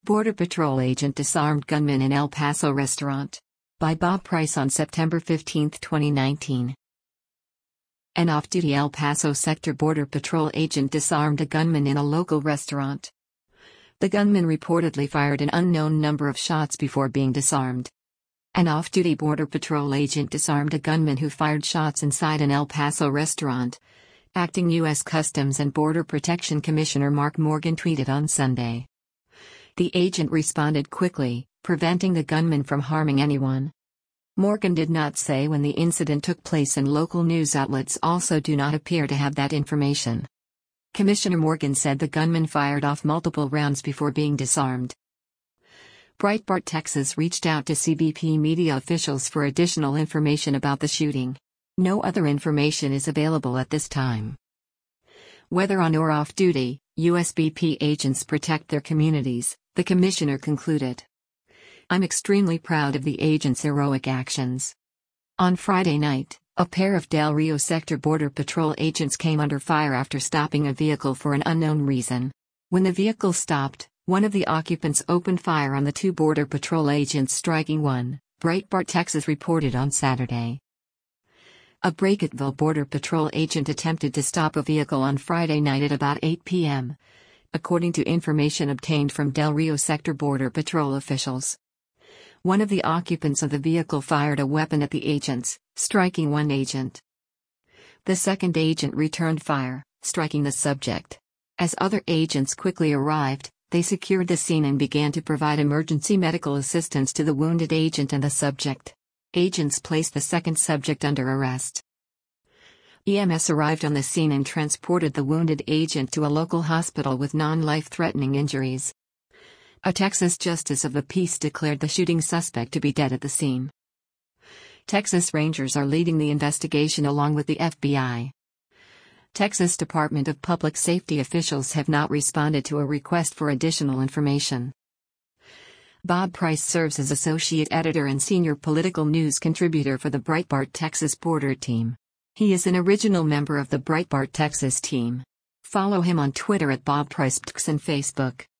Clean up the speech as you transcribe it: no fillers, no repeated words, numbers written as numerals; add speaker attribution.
Speaker 1: Border Patrol agent disarmed gunman in El Paso restaurant. By Bob Price on September 15, 2019. An off-duty El Paso sector Border Patrol agent disarmed a gunman in a local restaurant. The gunman reportedly fired an unknown number of shots before being disarmed. An off-duty Border Patrol agent disarmed a gunman who fired shots inside an El Paso restaurant. Acting U.S. Customs and Border Protection Commissioner Mark Morgan tweeted on Sunday. The agent responded quickly, preventing the gunman from harming anyone. Morgan did not say when the incident took place, and local news outlets also do not appear to have that information. Commissioner Morgan said the gunman fired off multiple rounds before being disarmed. Breitbart Texas reached out to CBP media officials for additional information about the shooting. No other information is available at this time. Whether on or off duty, USBP agents protect their communities, the commissioner concluded. I'm extremely proud of the agents' heroic actions. On Friday night, a pair of Del Rio Sector Border Patrol agents came under fire after stopping a vehicle for an unknown reason. When the vehicle stopped, one of the occupants opened fire on the two Border Patrol agents, striking one, Breitbart Texas reported on Saturday. A Brackettville Border Patrol agent attempted to stop a vehicle on Friday night at about 8 p.m., according to information obtained from Del Rio Sector Border Patrol officials. One of the occupants of the vehicle fired a weapon at the agents, striking one agent. The second agent returned fire, striking the subject. As other agents quickly arrived, they secured the scene and began to provide emergency medical assistance to the wounded agent and the subject. Agents placed the second subject under arrest. EMS arrived on the scene and transported the wounded agent to a local hospital with non-life-threatening injuries. A Texas justice of the peace declared the shooting suspect to be dead at the scene. Texas Rangers are leading the investigation along with the FBI. Texas Department of Public Safety officials have not responded to a request for additional information. Bob Price serves as associate editor and senior political news contributor for the Breitbart Texas Border team. He is an original member of the Breitbart Texas team. Follow him on Twitter at Bob Price and Facebook.